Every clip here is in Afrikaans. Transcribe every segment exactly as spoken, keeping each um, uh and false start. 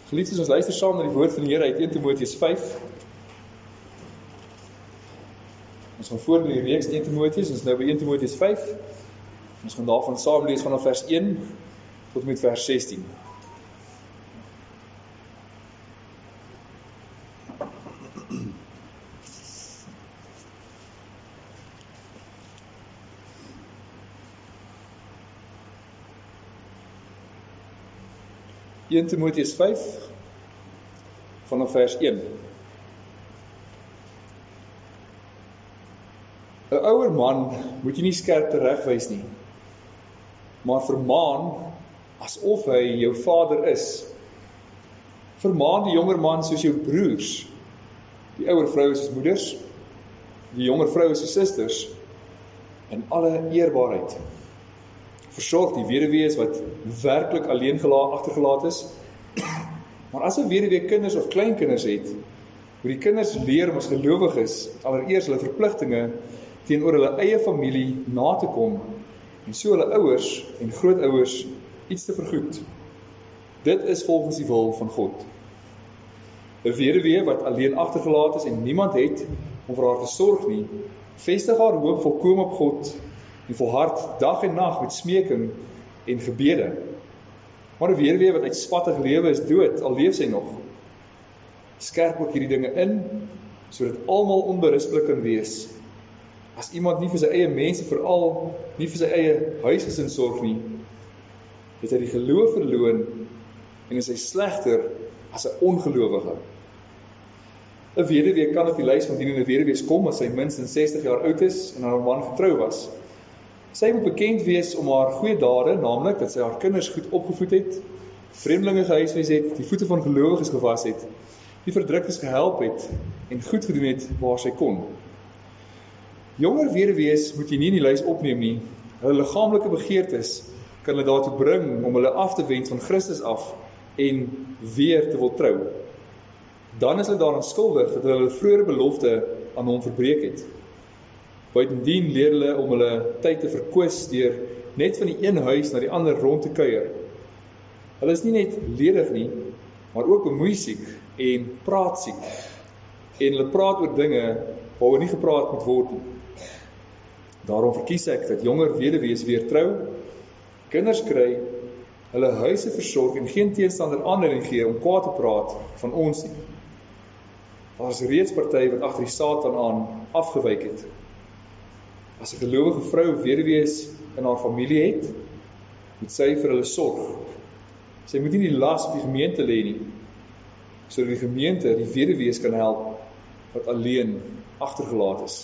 Geliefdes, ons luister saam na die woord van die Here uit eerste Timoteus vyf. Ons gaan voort met die reeks eerste Timoteus, ons is nou by eerste Timoteus vyf. Ons gaan daarvan saam lees vanaf vers een tot met vers sestien. eerste Timoteus vyf, vanaf vers een. 'n Ouer man moet jy nie skerp teregwys nie, maar vermaan asof hy jou vader is. Vermaan die jonger man soos jou broers, die ouer vroue soos moeders, die jonger vroue soos susters, in alle eerbaarheid. Versorg die weduwees wat werklik alleen gela- agtergelaat is. Maar as 'n weduwee kinders of kleinkinders het, moet die kinders leer om as gelowiges allereers hulle verpligtinge teenoor hulle eie familie na te kom, en so hulle ouers en grootouers iets te vergoed. Dit is volgens die wil van God. 'n Weduwee wat alleen agtergelaat is en niemand het om vir haar te sorg nie, vestig haar hoop volkome op God en volhard dag en nag met smeking en gebede. Maar 'n weduwee wat uitspattig lewe is dood, al leef sy nog. Skerp ook hierdie dinge in, sodat almal onberispelik kan wees. As iemand nie vir sy eie mense, veral nie vir sy eie huisgesin sorg nie, het hy die geloof verloon en is hy slegter as 'n ongelowige. 'n Weduwee kan op die lys van dienende weduwees kom as sy minstens sestig jaar oud is en haar man getrou was. Sy moet bekend wees om haar goeie dade, naamlik dat sy haar kinders goed opgevoed het, vreemdelinge gehuisves het, die voete van gelowiges gewas het, die verdruktes gehelp het en goed gedoen het waar sy kon. Jonger weduwees moet jy nie in die lys opneem nie. Hulle liggaamlike begeertes kan hulle daartoe bring om hulle af te wend van Christus af en weer te wil trou. Dan is hulle daaraan skuldig dat hulle hulle vroeëre belofte aan hom verbreek het. Buitendien leer hulle om hulle tyd te verkwis deur net van die een huis na die ander rond te kuier. Hulle is nie net ledig nie, maar ook bemoeisiek en praatsiek. En hulle praat oor dinge waaroor nie gepraat moet word nie. Daarom verkies ek dat jonger weduwees weer trou, kinders kry, hulle huise versorg en geen teenstander aanleiding gee om kwaad te praat van ons nie. Daar is reeds party wat agter die Satan aan afgewyk het. As 'n gelowige vrou weduwees in haar familie het, moet sy vir hulle sorg. Sy moet nie die las op die gemeente lê nie, sodat die gemeente die weduwees kan help wat alleen agtergelaat is.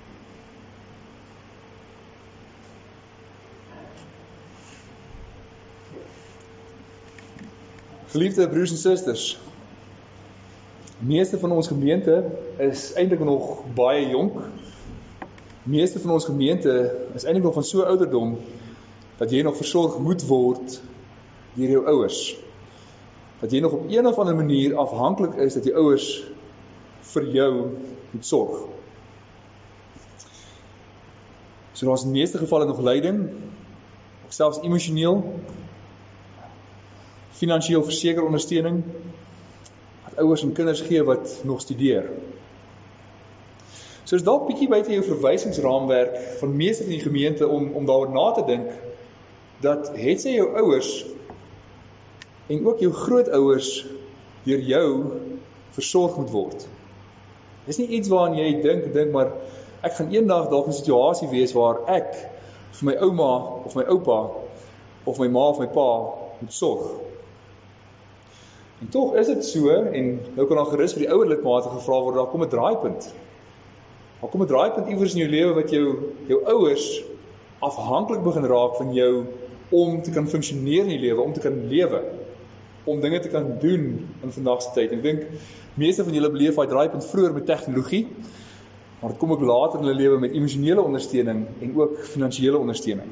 Geliefde broers en susters, meeste van ons gemeente is eintlik nog baie jonk. Meeste van ons gemeente is eintlik nog van so ouderdom dat jy nog versorg moet word deur jou ouers. Dat jy nog op een of ander manier afhanklik is dat jou ouers vir jou moet sorg. So daar is in die meeste gevalle nog lyding, ook selfs emosioneel, finansiëel verseker ondersteuning, wat ouers en kinders gee wat nog studeer. So is dalk bietjie buite jou verwysingsraamwerk van meeste van die gemeente om, om daaroor na te dink, dat het sy jou ouers en ook jou grootouers deur jou versorg moet word. Dis nie iets waaraan jy dink, dink maar ek gaan eendag dalk in 'n situasie wees waar ek vir my ouma of my oupa of my ma of my pa moet sorg. En tog is dit so, en nou kan daar gerus vir die ouer lidmate gevra word, daar kom 'n draaipunt. Daar kom 'n draaipunt iewers in jou lewe wat jou, jou ouers afhanklik begin raak van jou om te kan funksioneer in die lewe, om te kan lewe, om dinge te kan doen in vandag se tyd. Ek dink, meeste van julle beleef daai draaipunt vroeër met tegnologie, maar dit kom ook later in hulle lewe met emosionele ondersteuning en ook finansiële ondersteuning.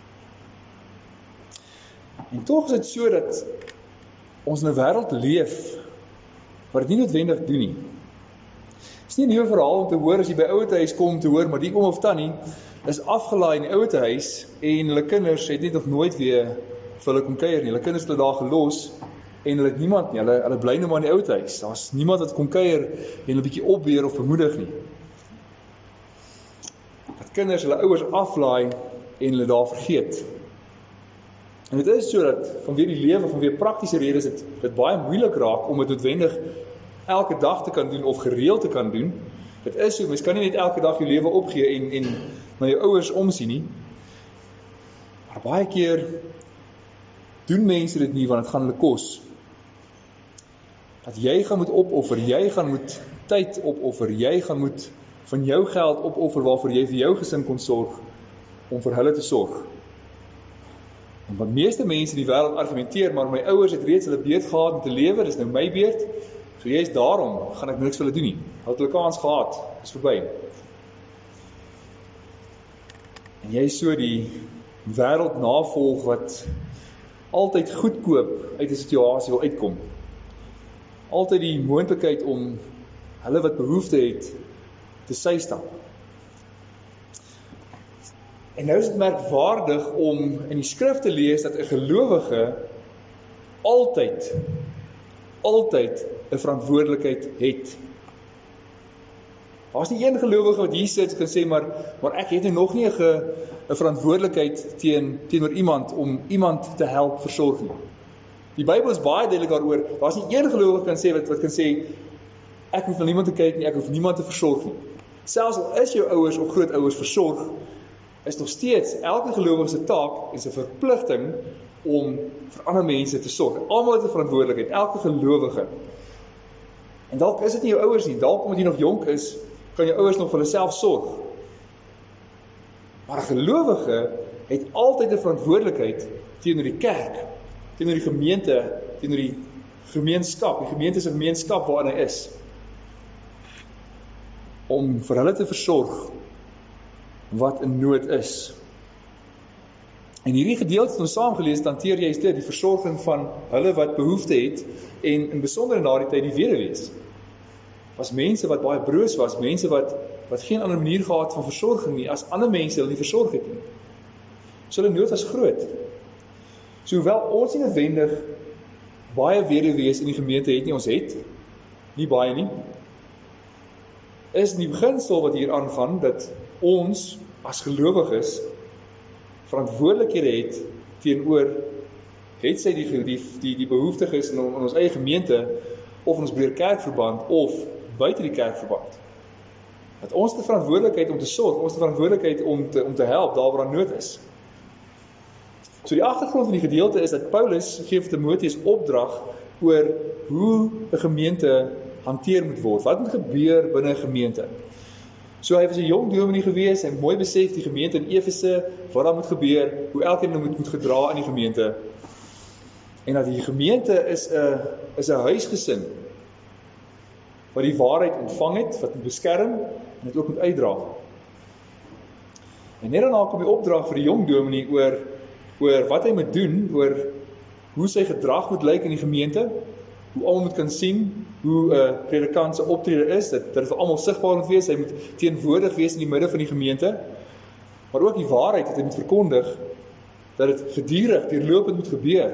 En tog is dit so dat ons in 'n wêreld leef wat dit nie noodwendig doen nie. Het is nie 'n nuwe verhaal om te hoor as jy by ouete huis kom te hoor, maar die oom of tannie is afgelaai in die ouete huis en hulle kinders het net nog nooit weer vir hulle kom kuier nie. Hulle kinders het hulle daar gelos en hulle het niemand nie, hulle, hulle bly nou maar in die oud huis, daar is niemand wat kon kuier en hulle bietjie opweer of bemoedig nie. Dat kinders hulle ouers aflaai en hulle daar vergeet. En dit is so dat vanweer die lewe, vanweer praktiese redes, dit, dit baie moeilik raak om dit noodwendig elke dag te kan doen of gereeld te kan doen. Dit is so, mens kan nie net elke dag jou lewe opgee en, en na jou ouers omsien nie. Maar baie keer doen mense dit nie, want het gaan hulle kos. Dat jy gaan moet opoffer, jy gaan moet tyd opoffer, jy gaan moet van jou geld opoffer waarvoor jy vir jou gesin kon sorg, om vir hulle te sorg. En wat meeste mense in die wêreld argumenteer, maar my ouers het reeds hulle beurt gehad om te lewe, dis nou my beurt, so jy is daarom, gaan ek niks vir hulle doen nie. Hulle het hulle kans gehad, is verby. En jy is so die wêreld navolg wat altyd goedkoop uit 'n situasie wil uitkom. Altyd die moontlikheid om hulle wat behoefte het, te sy stap. En nou is dit merkwaardig om in die skrif te lees dat 'n gelowige altyd, altyd 'n verantwoordelikheid het. Daar is nie een gelowige wat hier sit en kan sê, maar, maar ek het nou nog nie 'n 'n verantwoordelikheid teen, teenoor iemand om iemand te help versorg nie. Die Bybel is baie duidelik daaroor, daar is nie een gelowige kan sê wat, wat kan sê, ek hoef na niemand te kyk nie, ek hoef niemand te versorg nie. Selfs al is jou ouers of grootouers versorg, is nog steeds elke gelowige se taak en sy verpligting om vir ander mense te sorg. Almal het 'n verantwoordelikheid, elke gelowige. En dalk is dit nie jou ouers nie, dalk omdat jy nog jonk is, kan jou ouers nog vir hulle self sorg. Maar 'n gelowige het altyd 'n verantwoordelikheid teenoor die kerk, teenoor die gemeente, teenoor die gemeenskap, die gemeente se gemeenskap waarin hy is, om vir hulle te versorg wat in nood is. En hierdie gedeelte wat ons saam gelees het, hanteer juist dit, die versorging van hulle wat behoefte het, en in besonder in daardie tyd die weduwees. Was mense wat baie broos was, mense wat, wat geen ander manier gehad van versorging nie, as ander mense hulle nie versorg het nie. So hulle nood was groot. So hoewel ons nie noodwendig baie weduwees in die gemeente het nie, ons het, nie baie nie, is die beginsel wat hier aangaan, dat ons as gelowiges verantwoordelikhede het teenoor, het sy die, die, die, die behoeftiges in, in ons eie gemeente, of in ons breër kerkverband, of buite die kerkverband. Dat ons die verantwoordelikheid om te sorg, ons die verantwoordelikheid om te, om te help, daar waar nood is. So die agtergrond van die gedeelte is dat Paulus gee vir Timoteus opdrag oor hoe 'n gemeente hanteer moet word. Wat moet gebeur binne 'n gemeente? So hy was 'n jong dominee gewees, hy het mooi besef die gemeente in Efese, wat daar moet gebeur, hoe elkeen moet, moet gedra in die gemeente. En dat die gemeente is 'n is 'n huisgesin wat die waarheid ontvang het, wat moet beskerm en dit ook moet uitdra. En net daarna kom die opdrag vir die jong dominee oor oor wat hy moet doen, oor hoe sy gedrag moet lyk in die gemeente, hoe almal moet kan sien hoe 'n uh, predikant se optrede is, dat dit vir almal sigbaar moet wees, hy moet teenwoordig wees in die midde van die gemeente, maar ook die waarheid wat hy moet verkondig, dat dit gedurig, deurlopend moet gebeur.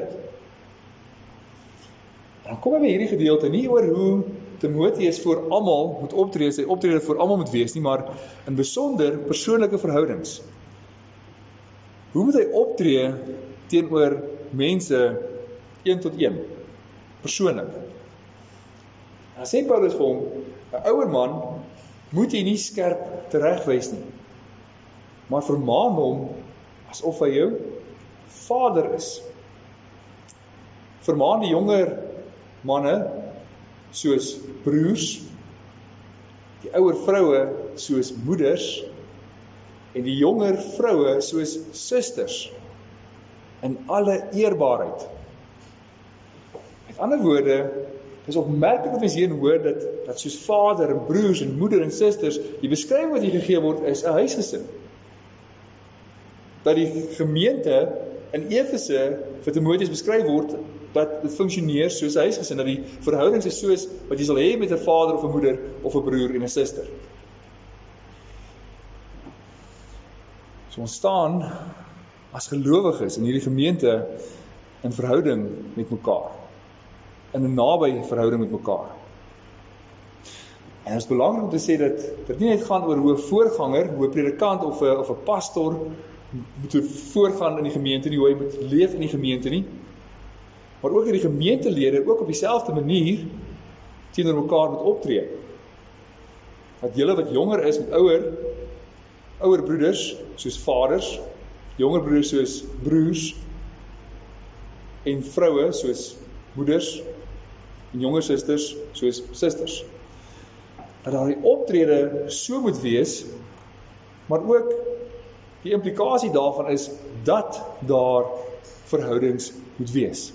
En dan kom hy by hierdie gedeelte nie oor hoe Timoteus voor almal moet optree, sy optrede voor almal moet wees nie, maar in besonder persoonlike verhoudings. Hoe moet hy optree teenoor mense een tot een, persoonlik? Dan sê Paulus vir hom, 'n ouer man moet jy nie skerp teregwys nie, maar vermaan hom asof hy jou vader is. Vermaan die jonger manne soos broers, die ouer vroue soos moeders, en die jonger vroue soos susters, in alle eerbaarheid. Met ander woorde, is opmerklik wat ons hier hoor, dat, dat soos vader, en broers, en moeder, en susters, die beskrywing wat hier gegee word, is 'n huisgesin. Dat die gemeente in Efese vir Timoteus beskryf word, dat dit funksioneer soos 'n huisgesin, dat die verhoudings is soos wat jy sal hê met 'n vader of 'n moeder of 'n broer en 'n suster. So ons staan as gelowiges in hierdie gemeente in verhouding met mekaar. in 'n naby verhouding met mekaar. En dit is belangrik om te sê dat dit nie net gaan oor hoe 'n voorganger, hoe 'n predikant of 'n of 'n pastor moet voorgaan in die gemeente nie, hoe hy moet leef in die gemeente nie, maar ook dat die gemeentelede ook op dieselfde manier teenoor mekaar moet optree. Dat julle wat jonger is met ouer, ouer broeders soos vaders, jonger broeders soos broers, en vroue soos moeders, en jonger susters soos susters. Dat daar die optrede so moet wees, maar ook die implikasie daarvan is dat daar verhoudings moet wees.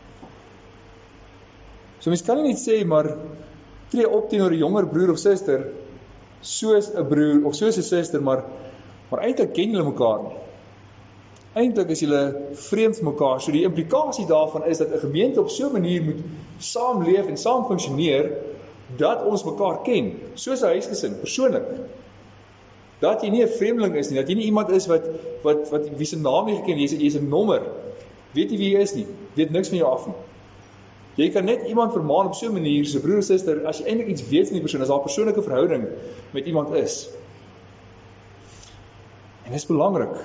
So mens kan nie net sê, maar tree op teenoor 'n jonger broer of suster, soos 'n broer of soos 'n suster, maar, maar eintlik ken julle mekaar nie. Eintlik is julle vreemd van mekaar, so die implikasie daarvan is dat 'n gemeente op so 'n manier moet saamleef en saam funksioneer, dat ons mekaar ken, soos 'n huisgesin, persoonlik. Dat jy nie 'n vreemdeling is nie, dat jy nie iemand is wat, wat, wat wie se naam jy geken, jy is, jy is 'n nommer, weet jy wie jy is nie, weet niks van jou af nie. Jy kan net iemand vermaan op so 'n manier, soos 'n broer of suster, as jy eintlik iets weet van die persoon, as daar 'n persoonlike verhouding met iemand is. En dit is belangrik.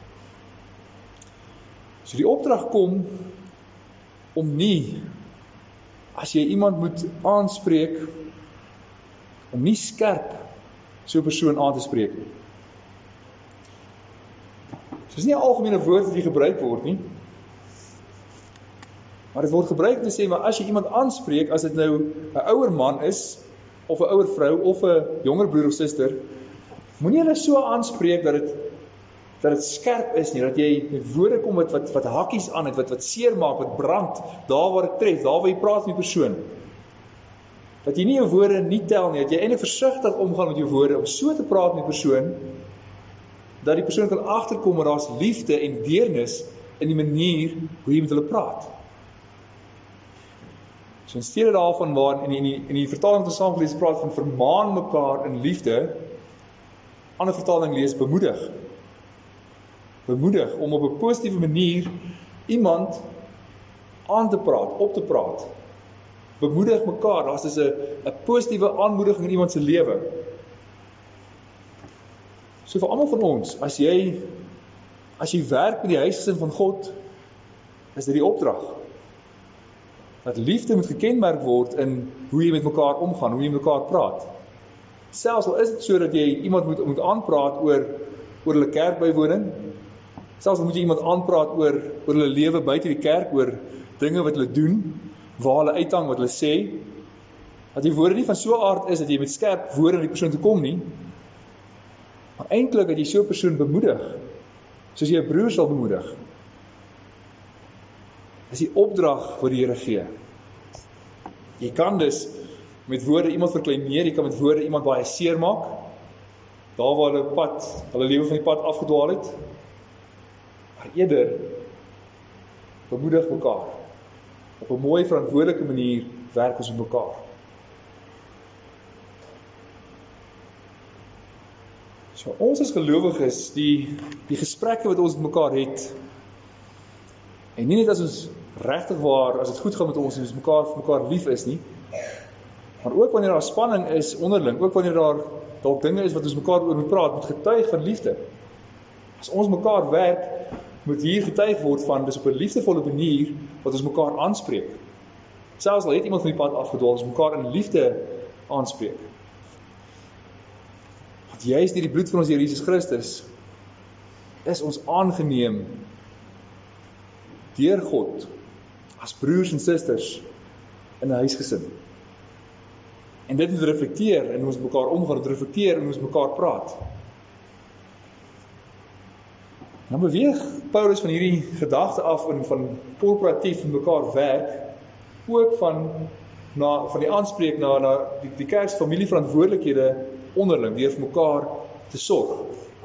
So die opdrag kom om nie, as jy iemand moet aanspreek, om nie skerp so 'n persoon aan te spreek nie. So is nie 'n algemene woord wat hier gebruik word nie, maar dit word gebruik om te sê, maar as jy iemand aanspreek, as dit nou 'n ouer man is, of 'n ouer vrou, of 'n jonger broer of suster, moenie hulle so aanspreek dat dit dat dit skerp is nie, dat jy met woorde kom wat, wat, wat hakkies aan het, wat, wat seer maak, wat brand, daar waar dit tref, daar waar jy praat met die persoon. Dat jy nie jou woorde nie tel nie, dat jy eintlik versigtig omgaan met jou woorde, om so te praat met die persoon, dat die persoon kan agterkom, maar daar's liefde en deernis in die manier hoe jy met hulle praat. So in steede daarvan, waar in die, in die, in die vertaling wat ons saam gelees praat van vermaan mekaar in liefde, ander vertaling lees bemoedig. Bemoedig om op 'n positiewe manier iemand aan te praat, op te praat. Bemoedig mekaar, daar is 'n 'n positiewe aanmoediging in iemand se lewe. So vir almal van ons, as jy as jy werk met die huisgesin van God, is dit die opdrag. Dat liefde moet gekenmerk word in hoe jy met mekaar omgaan, hoe jy met mekaar praat. Selfs al is dit so dat jy iemand moet moet aanpraat oor oor hulle kerkbywoning, selfs al moet jy iemand aanpraat oor oor hulle lewe buite die kerk, oor dinge wat hulle doen, waar hulle uithang, wat hulle sê, dat die woorde nie van so 'n aard is dat jy met skerp woorde na die persoon toe kom nie, maar eintlik dat jy so 'n persoon bemoedig, soos jy 'n broer sal bemoedig. Dis die opdrag wat die Here gee. Jy kan dus met woorde iemand verkleineer, jy kan met woorde iemand baie seer maak, daar waar hulle pad, hulle lewe van die pad afgedwaal het, maar eerder bemoedig mekaar. Op 'n mooi verantwoordelike manier werk ons met mekaar. So ons as gelowiges, die die gesprekke wat ons met mekaar het, en nie net as ons regtig waar, as dit goed gaan met ons en ons mekaar vir mekaar lief is nie, maar ook wanneer daar spanning is onderling, ook wanneer daar dalk dinge is wat ons mekaar oor moet praat, moet getuig van liefde. As ons mekaar werk, moet hier getuig word van, dis op 'n liefdevolle manier, wat ons mekaar aanspreek. Selfs al het iemand van die pad afgedwaal, ons mekaar in liefde aanspreek. Want juist deur die bloed van ons Here Jesus Christus, is ons aangeneem deur God, as broers en susters, in 'n huisgesin. En dit moet reflekteer, en ons mekaar omgaan, dit reflekteer, en ons mekaar praat. Dan beweeg Paulus van hierdie gedagte af en van korporatief met mekaar werk, ook van, na, van die aanspreek na, na die, die kerks familieverantwoordelikhede onderling, deur vir mekaar te sorg.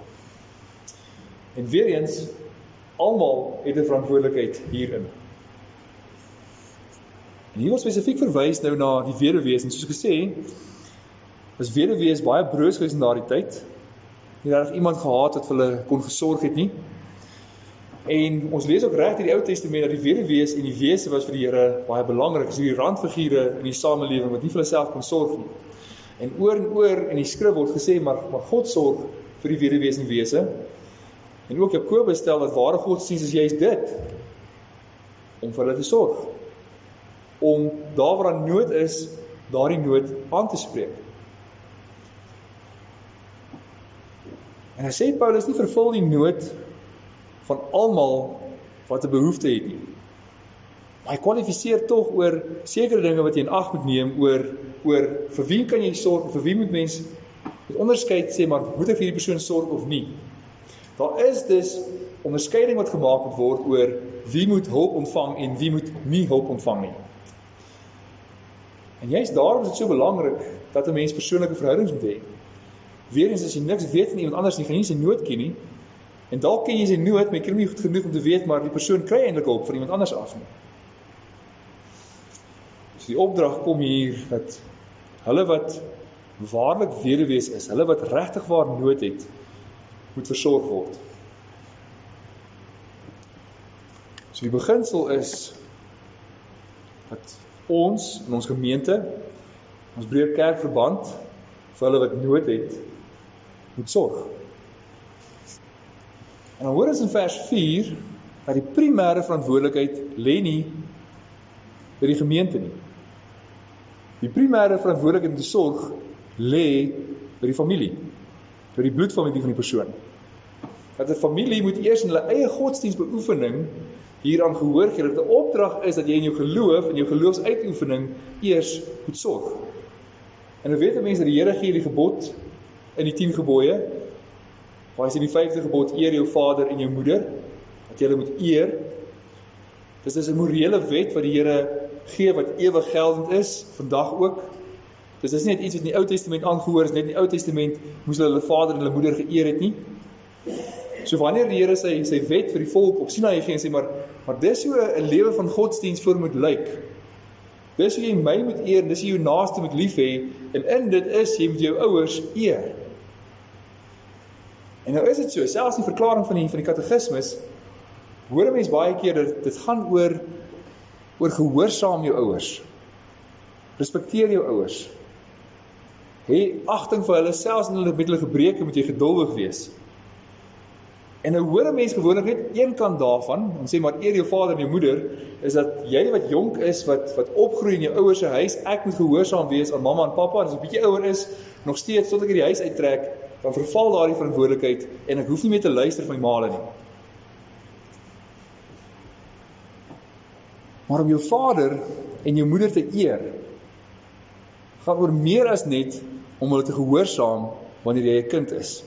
En weer eens, almal het 'n verantwoordelikheid hierin. En hier word spesifiek verwys nou na die weduwees, en soos gesê, was weduwees baie broos gewees in daardie tyd, nie regtig iemand gehad wat vir hulle kon gesorg het nie. En ons lees ook reg in die Ou Testament dat die weduwees en die wese was vir die Here baie belangrik, is die randfigure in die samelewing wat nie vir hulle self kon sorg nie. En oor en oor in die skrif word gesê, maar, maar God sorg vir die weduwees en die wese. En ook Jakobus stel dat ware godsdienst is juist dit, om vir hulle te sorg. Om daar waar daar nood is, daar die nood aan te spreek. En hy sê Paulus nie vervul die nood van almal wat 'n behoefte het nie. Maar hy kwalifiseer tog oor sekere dinge wat jy in ag moet neem, oor, oor vir wie kan jy sorg, vir wie moet mens met onderskeid sê, maar moet ek vir die persoon sorg of nie. Daar is dus onderskeiding wat gemaak moet word oor wie moet hulp ontvang en wie moet nie hulp ontvang nie. En juist daarom is dit so belangrik dat 'n mens persoonlike verhoudings moet hê. Weerens as jy niks weet van iemand anders nie, gaan jy sy nood ken nie. En dalk ken jy sy nood, maar jy ken hom nie goed genoeg om te weet, maar die persoon kry eintlik hulp van iemand anders af nie. So die opdrag kom hier dat hulle wat waarlik weduwees is, hulle wat regtig waar nood het, moet versorg word. So die beginsel is dat ons in ons gemeente, ons breë kerkverband, vir hulle wat nood het, moet sorg. En dan hoor ons in vers vier, dat die primêre verantwoordelikheid lê nie by die gemeente nie. Die primêre verantwoordelikheid om te sorg, lê by die familie, by die bloedfamilie van die persoon. Dat die familie moet eers in hulle eie godsdienstbeoefening hieraan gehoor gee, dat die opdrag is dat jy in jou geloof, in jou geloofsuitoefening eers moet sorg. En nou weet mense dat die Here gee die gebod in die tien gebooie, waar hy sê die vyfde gebod, eer jou vader en jou moeder, dat jy hulle moet eer. Dis is 'n morele wet wat die Here gee, wat ewig geldend is, vandag ook. Dis is nie net iets wat in die Ou Testament aangehoor is, net in die Ou Testament moes hulle hulle vader en hulle moeder geëer het nie. So wanneer die Here sy, sy wet vir die volk op Sinaï gee en sê, maar, maar dis hoe 'n lewe van godsdienst voor moet lyk. Dis hoe jy my moet eer, dis hoe jy jou naaste moet lief hê, en in dit is, jy moet jou ouers eer. En nou is dit so, selfs die verklaring van die, van die katekismus, hoor 'n mens baie keer, dat dit gaan oor, oor gehoorsaam jou ouers. Respekteer jou ouers. Hê agting vir hulle, selfs in hulle met hulle gebreke, moet jy geduldig wees. En nou hoor 'n mens gewoonlik net een kant daarvan, en sê maar eer jou vader en jou moeder, is dat jy wat jonk is, wat, wat opgroei in jou ouers se huis, ek moet gehoorsaam wees aan mamma en pappa, en as ek 'n bietjie ouer is, nog steeds tot ek die huis uittrek, dan verval daardie verantwoordelikheid, en ek hoef nie meer te luister van my maale nie. Maar om jou vader en jou moeder te eer, gaan oor meer as net om hulle te gehoorsaam wanneer jy 'n kind is.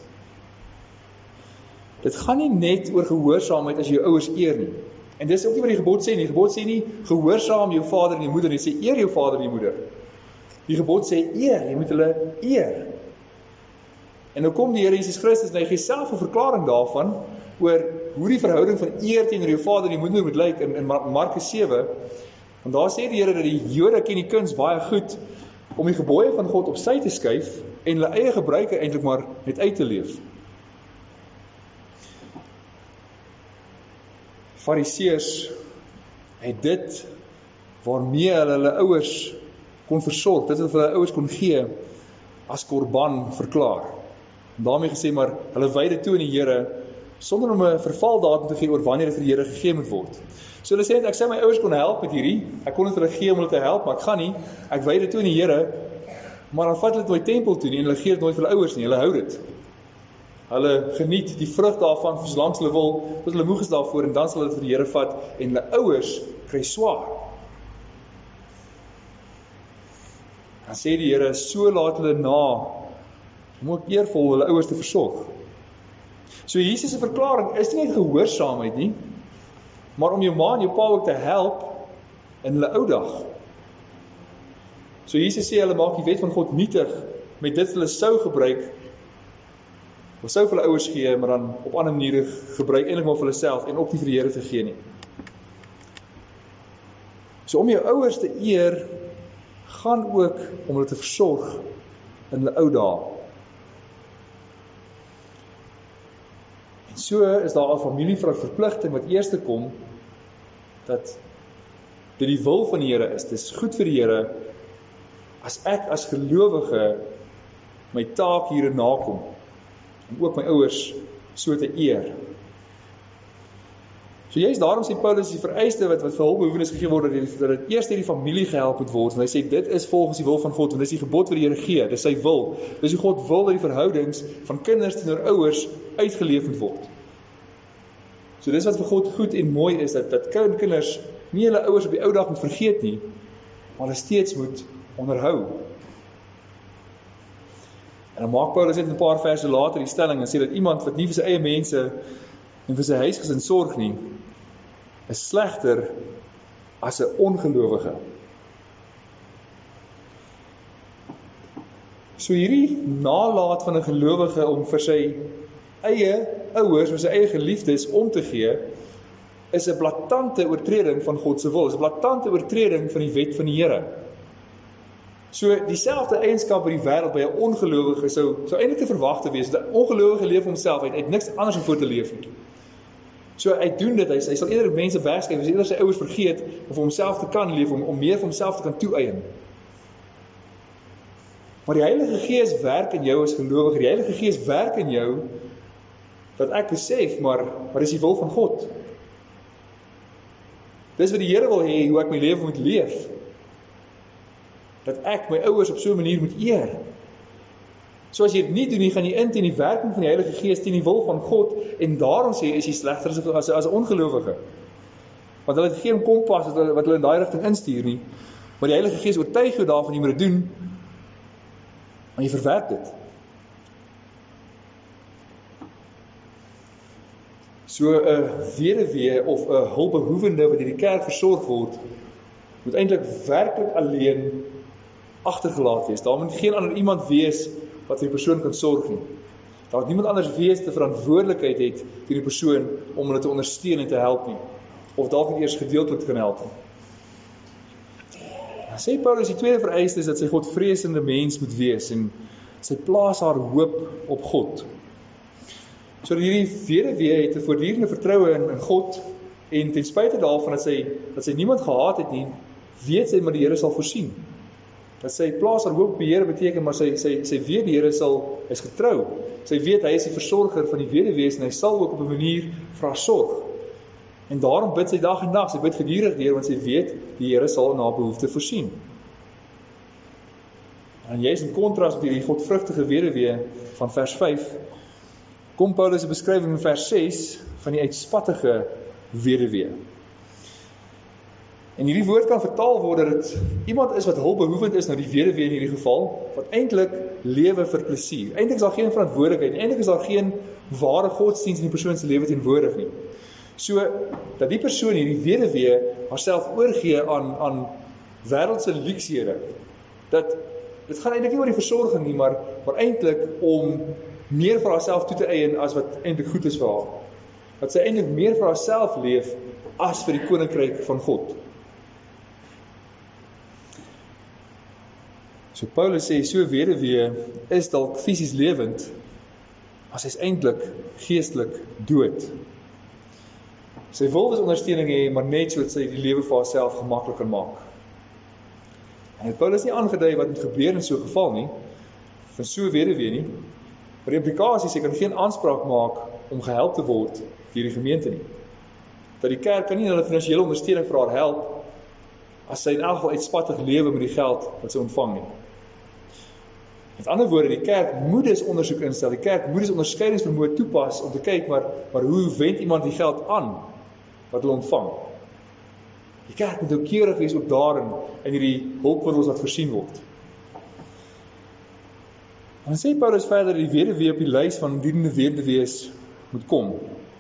Dit gaan nie net oor gehoorsaamheid as jy jou ouers eer nie. En dis ook nie wat die gebod sê nie. Die gebod sê nie gehoorsaam jou vader en jou moeder nie, sê eer jou vader en jou moeder. Die gebod sê eer, jy moet hulle eer. En nou kom die Here Jesus Christus en hy gee self 'n verklaring daarvan oor hoe die verhouding van eer teenoor jou vader en jou moeder moet lyk in, in Markus sewe. Want daar sê die Here dat die Jode ken die kuns baie goed om die gebooie van God op sy te skuif en hulle eie gebruike eintlik maar net uit te leef. Fariseërs het dit waarmee hulle hulle ouers kon versorg, dit wat hulle ouers kon gee as korban verklaar. En daarmee gesê maar hulle wy dit toe in die Here sonder om 'n vervaldatum te gee oor wanneer dit vir die Here gegee moet word. So hulle sê net ek sê my ouers kon help met hierdie, ek kon dit hulle gee om hulle te help, maar ek gaan nie. Ek wy dit toe in die Here, maar dan vat hulle dit nooit tempel toe nie en hulle gee dit nooit vir hulle ouers nie, hulle hou dit. Hulle geniet die vrug daarvan vir solank hulle wil, tot hulle moeg is daarvoor en dan sal hulle dit vir die Here vat en hulle ouers kry swaar. Dan sê die Here, so laat hulle na om ook eervol hulle ouers te versorg. So Jesus se verklaring is nie net gehoorsaamheid nie, maar om jou ma en jou pa ook te help in hulle ou dag. So Jesus sê hulle maak die wet van God nietig met dit hulle sou gebruik, of sou vir hulle ouers gee, maar dan op ander maniere gebruik eintlik maar vir hulle self en ook nie vir die Here te gee nie. So om jou ouers te eer, gaan ook om hulle te versorg in hulle ou dae. En So is daar 'n familieverpligting wat eerste kom, dat dit die wil van die Here is. Dit is goed vir die Here, as ek as gelowige my taak hierin nakom, en ook my ouers so te eer. So juist daarom sê Paulus, die vereiste wat, wat vir hulpbehoewendes gegee word, dat dit, dat dit eerst hierdie familie gehelp moet word, en hy sê, dit is volgens die wil van God, want dit is die gebod wat die Here gee, dit is sy wil, dis hoe God wil dat die verhoudings van kinders teenoor ouers uitgeleef moet word. So dis wat vir God goed en mooi is, dat, dat kinders nie hulle ouers op die ou dag moet vergeet nie, maar hulle steeds moet onderhou. En dan maak Paulus net 'n paar verse later die stelling en sê dat iemand wat nie vir sy eie mense en vir sy huisgesin sorg nie, is slegter as 'n ongelowige. So hierdie nalat van 'n gelowige om vir sy eie ouers, vir sy eie geliefdes om te gee, is 'n blaatante oortreding van God se wil, is 'n blaatante oortreding van die wet van die Here. So dieselfde eienskap by die wêreld by 'n ongelowige sou sou eintlik te verwag te wees. 'n Ongelowige leef homself uit, hy het niks anders om voor te leef nie. So hy doen dit, hy, hy sal eerder mense wegskuif, hy sal eerder sy ouers vergeet om vir homself te kan leef, om, om meer vir homself te kan toeëien. Maar die Heilige Gees werk in jou as gelowige, die Heilige Gees werk in jou dat ek besef, maar wat is die wil van God? Dis wat die Here wil hê, hoe ek my lewe moet leef. Dat ek my ouers op so 'n manier moet eer. So as jy dit nie doen nie, gaan jy in teen die werking van die Heilige Gees, teen die wil van God, en daarom sê jy, is jy slegter as, as 'n ongelowige. Want hulle het geen kompas wat hulle, wat hulle in daai rigting instuur nie, maar die Heilige Gees oortuig jou daarvan, jy moet dit doen, maar jy verwerp dit. So 'n weduwee of 'n hulpbehoevende wat in die kerk versorg word, moet eintlik werklik alleen agtergelaat wees. Daar moet geen ander iemand wees wat vir die persoon kan sorg nie. Daar moet niemand anders wees te verantwoordelikheid het vir die persoon om hulle te ondersteun en te help nie. Of dalk net eers gedeeltelik kan help nie. Dan sê Paulus, die tweede vereiste is dat sy Godvreesende mens moet wees en sy plaas haar hoop op God. So hierdie weduwee het 'n voortdurende vertroue in, in God, en ten spyte daarvan dat sy, dat sy niemand gehaat het nie, weet sy maar die Here sal voorsien. Dat sy plaas haar hoop op die Here beteken, maar sy, sy, sy weet die Here sal, hy is getrou. Sy weet hy is die versorger van die weduwee en hy sal ook op 'n manier vir haar sorg. En daarom bid sy dag en nag, sy bid gedurig deur, want sy weet die Here sal na haar behoefte voorsien. En jy is in kontras met die godvrugtige weduwee van vers vyf, kom Paulus 'n beskrywing in vers ses van die uitspattige weduwee. En hierdie woord kan vertaal word dat dit iemand is wat hulpbehoevend is, nou die weduwee in hierdie geval, wat eintlik lewe vir plesier. Eintlik is daar geen verantwoordelikheid, eintlik is daar geen ware godsdiens in die persoon se lewe teenwoordig nie. So, dat die persoon hierdie weduwee haarself oorgee aan, aan wêreldse luksehede, dat dit gaan eintlik nie oor die versorging nie, maar, maar eintlik om meer vir haarself toe te eien as wat eintlik goed is vir haar. Dat sy eintlik meer vir haarself leef as vir die koninkryk van God. So Paulus sê, so weduwee is dalk fisies lewend, maar sy is eintlik geestelik dood. Sy wil dus ondersteuning hê, maar net so dat sy die lewe vir haarself gemaklik kan maak. En het Paulus nie aangedui wat moet gebeur in so 'n geval nie, van so weduwee nie, maar die implikasie, sy kan geen aanspraak maak om gehelp te word deur die gemeente nie. Dat die kerk kan nie hulle finansiële ondersteuning vir haar help, as sy in elk geval uitspattig lewe met die geld wat sy ontvang nie. Met ander woorde, die kerk moet dus ondersoek instel, die kerk moet dus onderskeidingsvermoë toepas om te kyk, maar, maar hoe wend iemand die geld aan wat hulle ontvang? Die kerk moet noukeurig wees ook daarin in hierdie hulpmiddels wat voorsien word. En dan sê Paulus verder, die weduwee op die lys van dienende weduwees moet kom.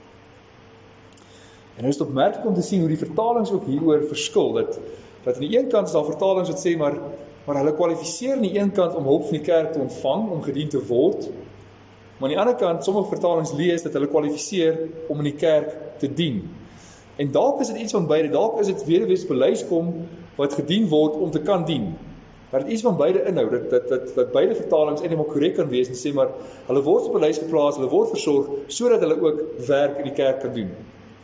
En nou is het opmerklik om te sien hoe die vertalings ook hieroor verskil, dat, dat aan die een kant is daar vertalings wat sê, maar, maar hulle kwalifiseer aan die een kant om hulp van die kerk te ontvang, om gedien te word, maar aan die ander kant, sommige vertalings lees dat hulle kwalifiseer om in die kerk te dien. En dalk is dit iets van beide, dalk is dit weduwees op 'n lys kom wat gedien word om te kan dien. Maar dit iets van beide inhou, dat, dat, dat, dat beide vertalings eintlik maar korrek kan wees en sê maar, hulle word op 'n lys geplaas, hulle word versorg, sodat hulle ook werk in die kerk kan doen.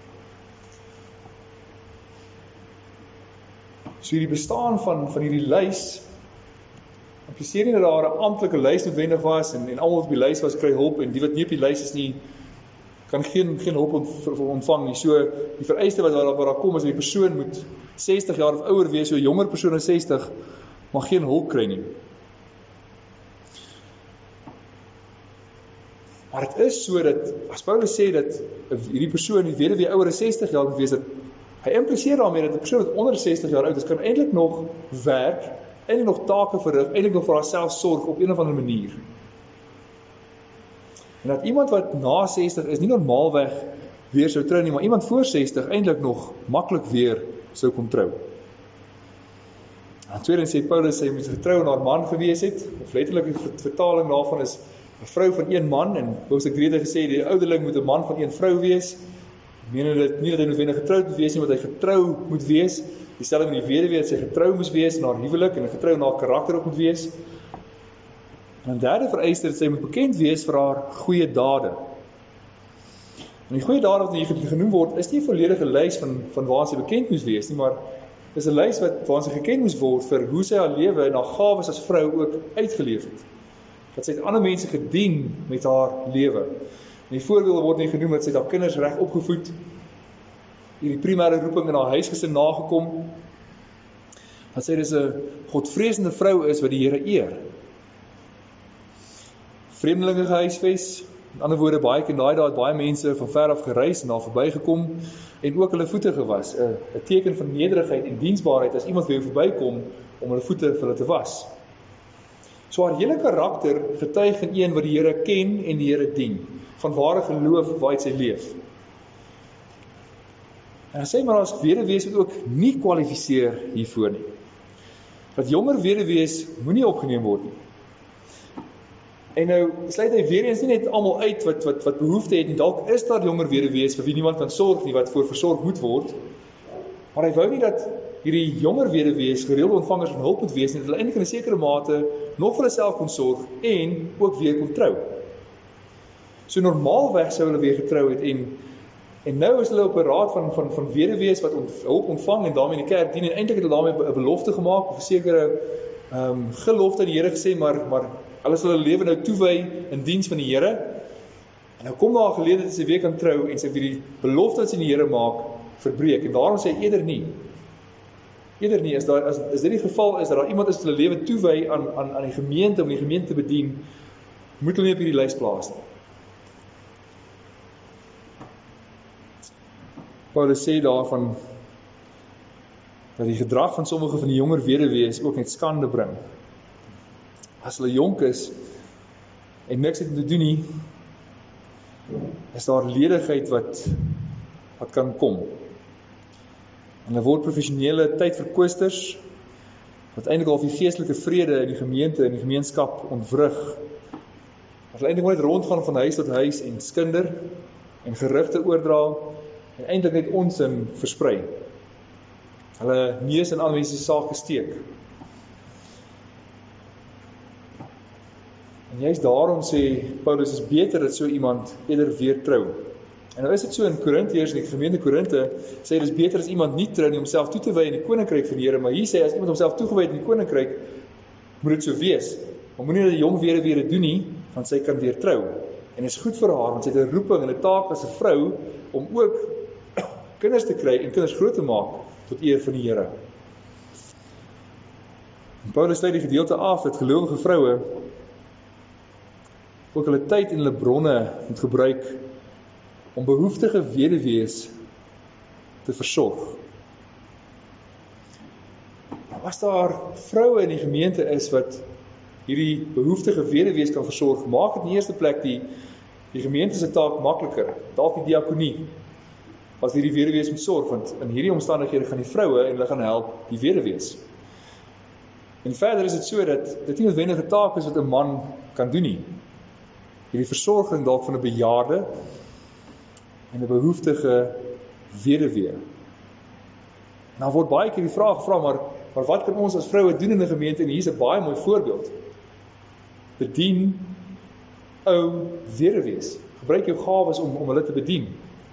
So die bestaan van, van hierdie lys, impliseer nie dat daar 'n amptelike lys noodwendig was, en, en almal wat op die lys was, kry hulp, en die wat nie op die lys is nie, kan geen, geen hulp ontvang nie. So, die vereiste wat daar, wat daar kom, is dat die persoon moet sestig jaar of ouer wees, so 'n jonger persoon as sestig, mag geen hulp kry nie. Maar het is so dat, as Paulus sê dat hierdie persoon, die weduwee ouer as sestig jaar moet wees, dat hy impliseer daarmee dat die persoon wat onder sestig jaar oud is, kan eintlik nog werk, eintlik nog take verrig, eintlik nog vir haarself sorg op een of ander manier. En dat iemand wat na sestig is, nie normaalweg weer sou trou nie, maar iemand voor sestig eintlik nog maklik weer sou kon trou. En tweedens sê Paulus, sy moet getrou aan haar man gewees het, of letterlik die vertaling daarvan is, 'n vrou van een man, en Paulus het Grete gesê, die ouderling moet 'n man van een vrou wees. Ek meen dit nie dat hy noodwendig getroud moet wees nie, want hy getrou moet wees. Dieselfde met die weduwee, dat sy getrou moes wees in haar huwelik, en getrou in haar karakter ook moet wees. En een derde vereiste, dat sy moet bekend wees vir haar goeie dade. En die goeie dade wat hier genoem word, is nie 'n volledige lys van, van waar sy bekend moes wees nie, maar is 'n lys wat waar sy gekend moes word vir hoe sy haar lewe en haar gawes as vrou ook uitgeleef het. Dat sy het ander mense gedien met haar lewe. En die voorbeelde word nie genoem dat sy het haar kinders reg opgevoed, hierdie primêre roeping in haar huisgesin nagekom, dat sy dus 'n godvreesende vrou is wat die Here eer. Vreemdelinge gehuisves, in ander woorde, baie keer daai dae het baie mense van ver af gereis en daar verbygekom en ook hulle voete gewas, 'n 'n teken van nederigheid en diensbaarheid as iemand weer verbykom om hulle voete vir hulle te was. So haar hele karakter getuig van een wat die Here ken en die Here dien, van ware geloof waaruit sy leef. En hy sê maar as weduwees moet ook nie kwalifiseer hiervoor nie. Dat jonger weduwees moenie opgeneem word nie. En nou sluit hy weer eens nie net almal uit wat wat wat behoefte het, en dalk is daar jonger weduwees vir wie niemand kan sorg nie, wat voor versorg moet word. Maar hy wou nie dat hierdie jonger weduwees gereelde ontvangers van hulp moet wees nie, dat hulle eintlik in 'n sekere mate nog vir hulle self kon sorg en ook weer kon trou. So normaalweg sou hulle weer getrou het, en en nou is hulle op 'n raad van van van weduwees wat ont, hulp ontvang en daarmee in die kerk dien, en eintlik het hulle daarmee 'n belofte gemaak, of 'n sekere ehm um, gelofte aan die Here gesê, maar maar hulle sal hulle lewe nou toewy in diens van die Here. En nou kom daar 'n geleentheid dat sy weer kan trou en sy vir die belofte wat sy aan die Here maak verbreek, en daarom sê hy eerder nie. Eerder nie, as, daar, as, as dit die geval is, dat daar iemand is wat hulle lewe toewy aan, aan, aan die gemeente, om die gemeente te bedien, moet hulle nie op hierdie lys plaas nie. Paulus sê daarvan, dat die gedrag van sommige van die jonger weduwees ook net skande bring. As hulle jonk is, en niks het te doen nie, is daar ledigheid wat, wat kan kom. En hulle word professionele tydverkwisters, wat eintlik al die geestelike vrede in die gemeente en die gemeenskap ontwrig. As hulle eintlik net rondgaan van huis tot huis en skinder, en gerugte oordra, en eintlik net onsin versprei. Hulle neus in ander mense se sake steek. En juist daarom sê Paulus, is beter dat so iemand eerder weer trou. En nou is dit so in Korintiërs, in die gemeente Korinte, sê dit is beter as iemand nie trou nie, om self toe te wy in die koninkryk van die Here, maar hier sê as iemand homself toegewy het in die koninkryk, moet dit so wees. Maar moenie dat die jong weduwee dit doen nie, want sy kan weer trou. En dit is goed vir haar, want sy het 'n roeping en 'n taak as 'n vrou om ook kinders te kry en kinders groot te maak tot eer van die Here. En Paulus sluit die gedeelte af dat gelowige vroue ook hulle tyd en hulle bronne moet gebruik om behoeftige weduwees te versorg. Nou, as daar vroue in die gemeente is wat hierdie behoeftige weduwees kan versorg, maak dit in die eerste plek die, die gemeente se taak makliker, dalk die diakonie, as hierdie weduwees moet sorg, want in hierdie omstandighede gaan die vroue en hulle gaan help die weduwees. En verder is dit so dat dit nie noodwendig 'n taak is wat 'n man kan doen nie. Hierdie versorging dalk van 'n bejaarde en 'n behoeftige weduwee. Nou word baie keer die vraag gevra, maar Maar wat kan ons as vroue doen in 'n gemeente? En hier is 'n baie mooi voorbeeld. Bedien ou weduwees. Gebruik jou gawes om, om hulle te bedien.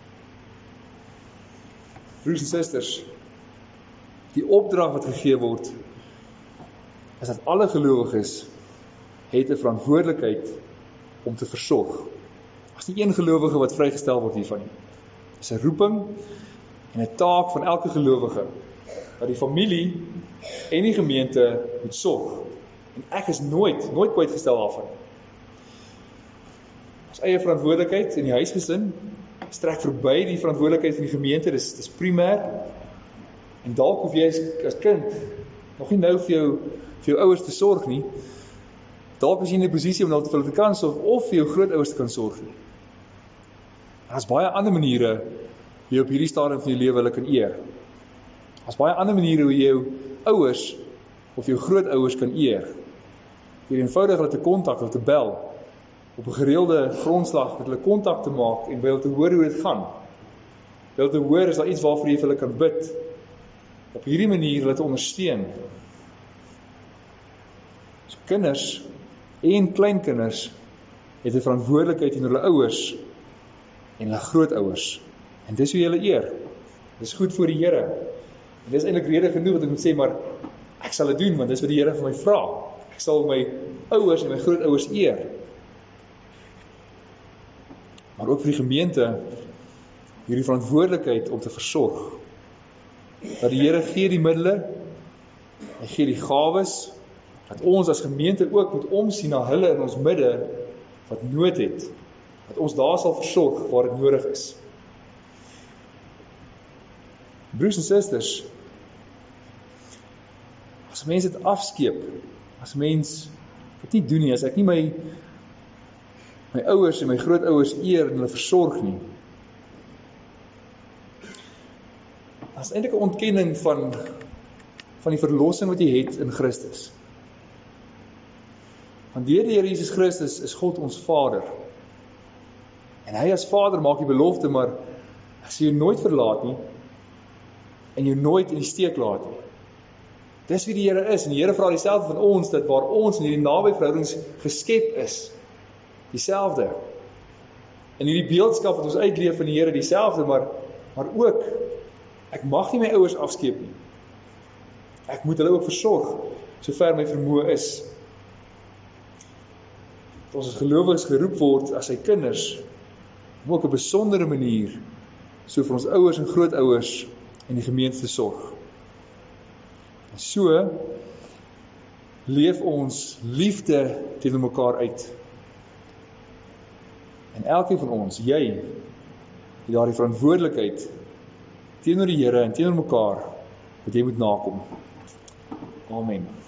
Broers en susters, die opdrag wat gegee word, is dat alle gelowiges het 'n verantwoordelikheid om te versorg. As nie een gelowige wat vrygestel word hiervan nie. Dit is 'n roeping en 'n taak van elke gelowige, dat die familie en die gemeente moet sorg. En ek is nooit, nooit kwytgestel daarvan. Ons eie verantwoordelikheid in die huisgesin strek verby die verantwoordelikheid van die gemeente, dis, dis primêr. En dalk hoef jy as, as kind nog nie nou vir jou, vir jou ouers te sorg nie. Dalk is jy in 'n posisie om nou vir hulle te kan sorg, of vir jou grootouers te kan sorg nie. En daar's baie ander maniere hoe jy op hierdie stadium van jou lewe hulle kan eer. Daar's baie ander maniere hoe jy jou ouers of jou grootouers kan eer. Deur eenvoudig hulle te kontak, hulle te bel, op 'n gereelde grondslag met hulle kontak te maak en by hulle te hoor hoe dit gaan. By hulle te hoor is daar iets waarvoor jy vir hulle kan bid. Op hierdie manier hulle te ondersteun. So kinders en kleinkinders het 'n verantwoordelikheid teenoor hulle ouers en hulle grootouers. En dis hoe jy hulle eer. Dis goed vir die Here. En dis eintlik rede genoeg dat ek moet sê, maar ek sal dit doen, want dis wat die Here vir my vra. Ek sal my ouers en my grootouers eer. Maar ook vir die gemeente hierdie verantwoordelikheid om te versorg. Dat die Here gee die middele, hy gee die gawes, dat ons as gemeente ook moet omsien na hulle in ons midde wat nood het, dat ons daar sal versorg waar dit nodig is. Broers en susters, as mens dit afskeep, as mens dit nie doen nie, as ek nie my my ouers en my grootouers eer en hulle versorg nie, dat is eintlik 'n ontkenning van van die verlossing wat jy het in Christus. Want deur die Here Jesus Christus is God ons Vader. En hy as Vader maak die belofte, maar as hy jou nooit verlaat nie, en jou nooit in die steek laat nie. Dis wie die Here is, en die Here vra dieselfde van ons, dat waar ons in hierdie naby verhoudings geskep is, dieselfde. In hierdie beeldskap wat ons uitleef van die Here dieselfde, maar, maar ook, ek mag nie my ouers afskeep nie. Ek moet hulle ook versorg, sover my vermoë is. Dat ons as gelowiges geroep word as sy kinders, om ook op 'n besondere manier, so vir ons ouers en grootouers en die gemeente te sorg. En so, leef ons liefde teenoor mekaar uit. En elkeen van ons, jy, het daar die verantwoordelikheid teenoor die Here en teenoor mekaar, wat jy moet nakom. Amen.